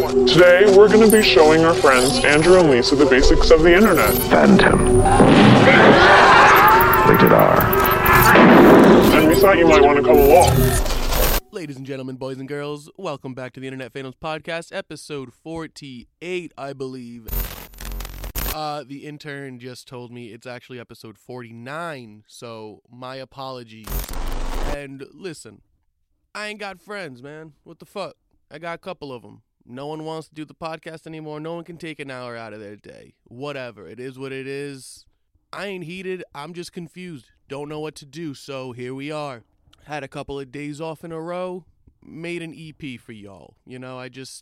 everyone. Today, we're going to be showing our friends Andrew and Lisa the basics of the internet. Phantom. Rated R. And we thought you might want to come along. Ladies and gentlemen, boys and girls, welcome back to the Internet Phantoms Podcast, episode 48, I believe. The intern just told me it's actually episode 49, so my apologies. And listen, I ain't got friends, man. What the fuck? I got a couple of them. No one wants to do the podcast anymore. No one can take an hour out of their day. Whatever. It is what it is. I ain't heated. I'm just confused. Don't know what to do, so here we are. Had a couple of days off in a row. Made an EP for y'all. You know, I just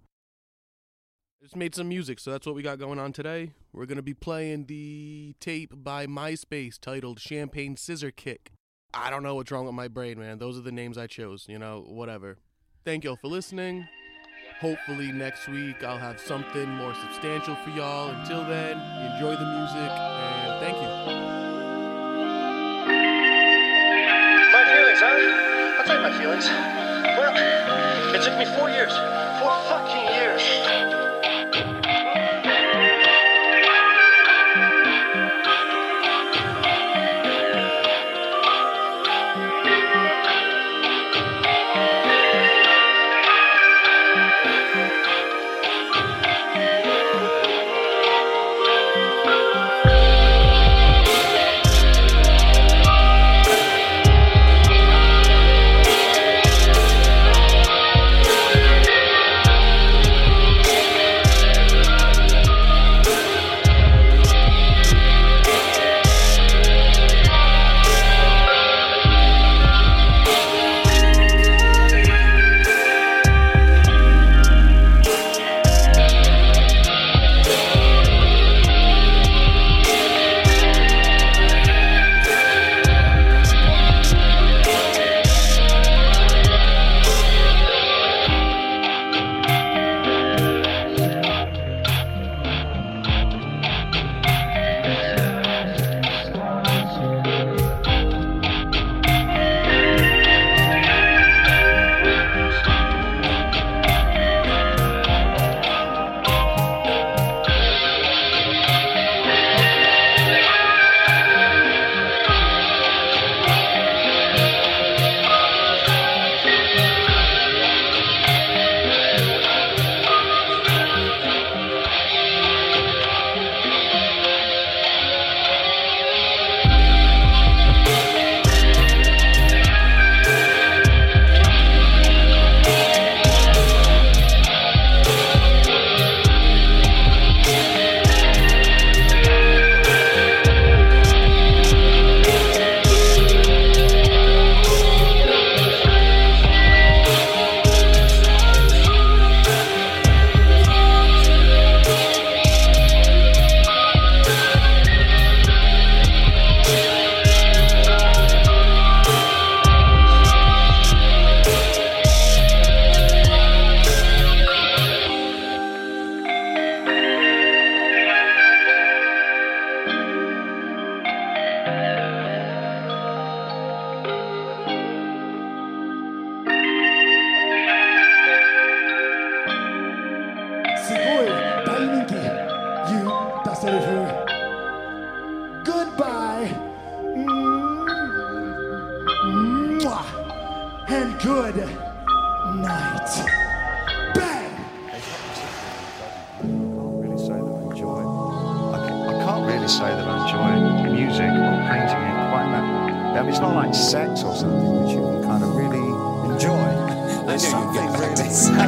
made some music, so that's what we got going on today. We're going to be playing the tape by MySpace titled Champagne Scissor Kick. I don't know what's wrong with my brain, man. Those are the names I chose, you know, whatever. Thank y'all for listening. Hopefully next week I'll have something more substantial for y'all. Until then, enjoy the music, and thank you. My feelings, huh? I'll tell you my feelings. Well, it took me 4 years. 4 fucking years. Goodbye. Mwah. And good night. Bang. I can't really say that I enjoy music or painting it quite that. I mean, it's not like sex or something which you can kind of really enjoy. There's something really.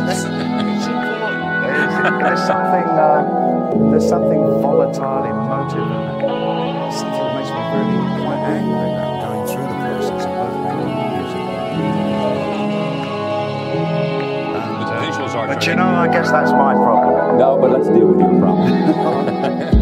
There's something volatile, emotive, and something that makes me really quite angry about going through the process of both making music. But you know, I guess that's my problem. No, but let's deal with your problem.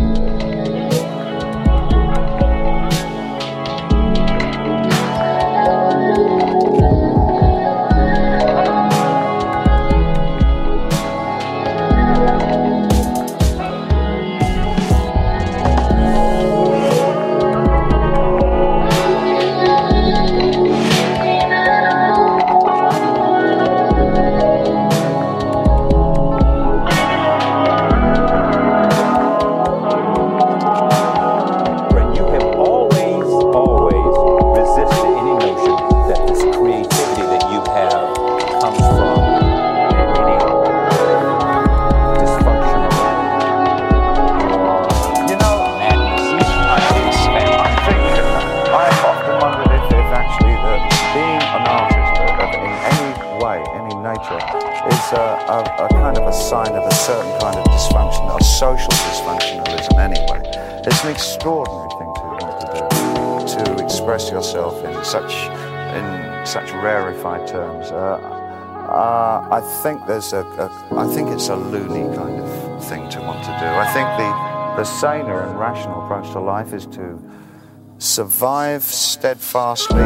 a kind of a sign of a certain kind of dysfunction, a social dysfunctionalism anyway. It's an extraordinary thing to want to do, to express yourself in such rarefied terms. I think I think it's a loony kind of thing to want to do. I think the saner and rational approach to life is to survive steadfastly.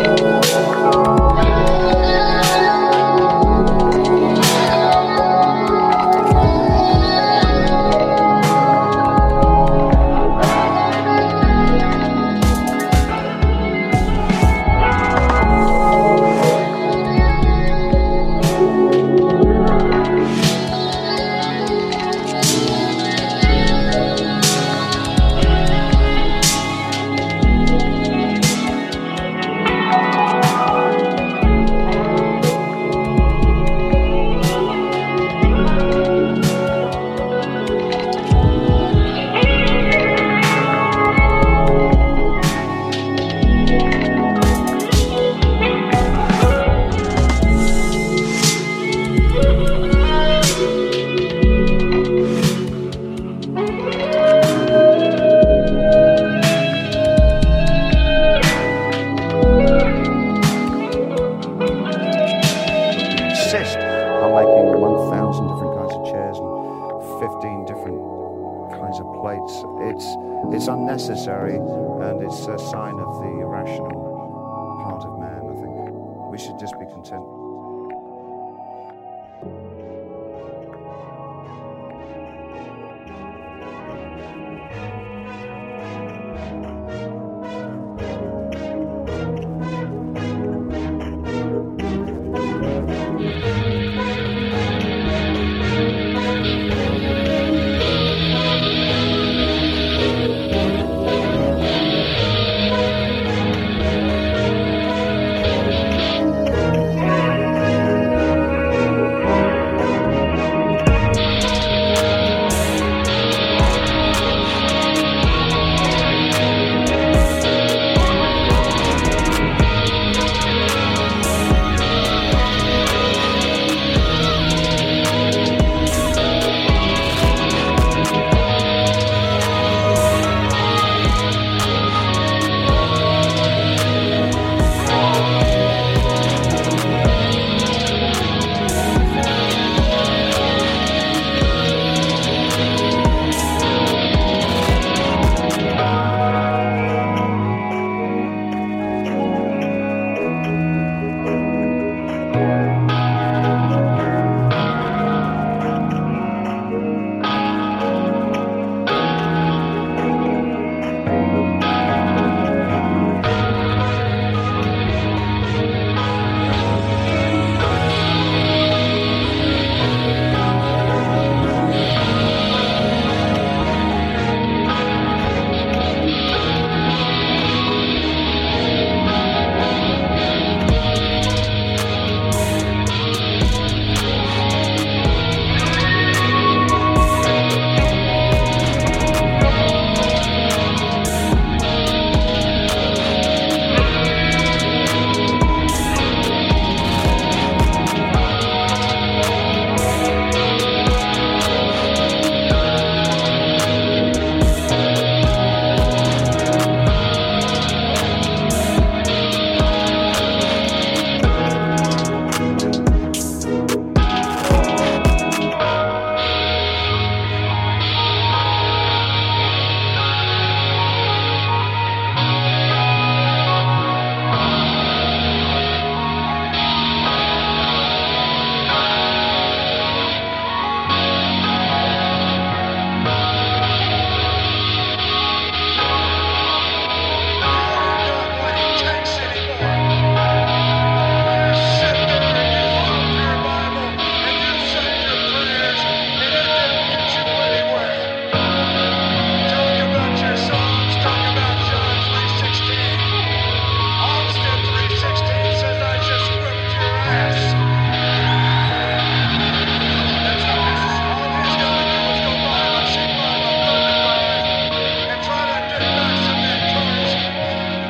It's unnecessary, and it's a sign of the irrational part of man, I think. We should just be content.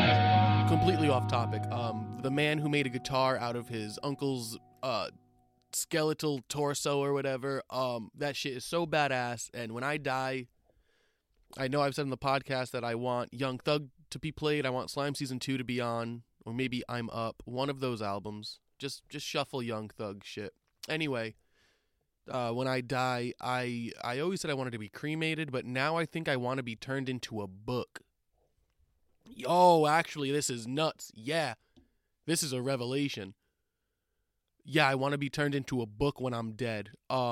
The man who made a guitar out of his uncle's skeletal torso or whatever. That shit is so badass. And when I die, I know I've said in the podcast that I want Young Thug to be played. I want Slime Season 2 to be on, or maybe I'm Up. One of those albums. Just shuffle Young Thug shit. Anyway, when I die, I always said I wanted to be cremated, but now I think I want to be turned into a book. Oh, actually, this is nuts. Yeah, this is a revelation. Yeah, I want to be turned into a book when I'm dead.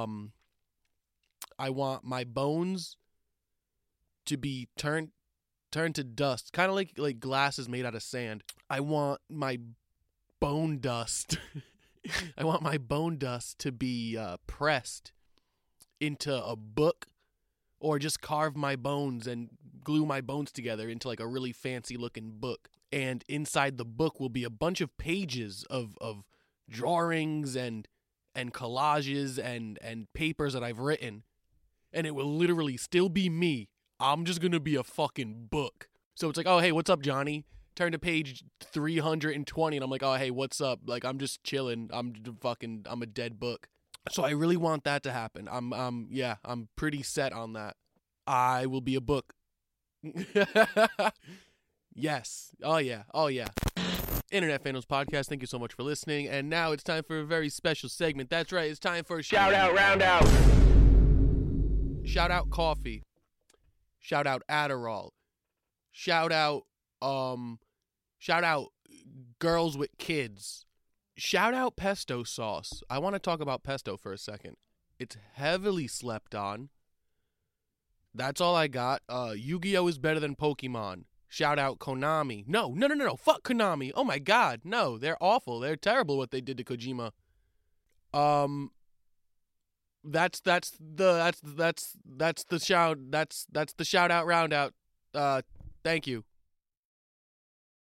I want my bones to be turned to dust, kind of like glasses made out of sand. I want my bone dust. I want my bone dust to be pressed into a book, or just carve my bones and glue my bones together into like a really fancy looking book. And inside the book will be a bunch of pages of drawings and collages and papers that I've written. And it will literally still be me. I'm just going to be a fucking book. So it's like, oh, hey, what's up, Johnny? Turn to page 320 and I'm like, oh, hey, what's up? Like, I'm just chilling. I'm a dead book. So I really want that to happen. I'm pretty set on that. I will be a book. Yes. Oh, yeah. Internet Fandoms Podcast, thank you so much for listening. And now it's time for a very special segment. That's right, it's time for Shout Out Round Out. Shout out coffee. Shout out Adderall. Shout out girls with kids. Shout out pesto sauce. I want to talk about pesto for a second. It's heavily slept on. That's all I got. Yu-Gi-Oh! Is better than Pokemon. Shout out Konami. No. Fuck Konami. Oh my god. No, they're awful. They're terrible what they did to Kojima. That's the shout out round out. Thank you.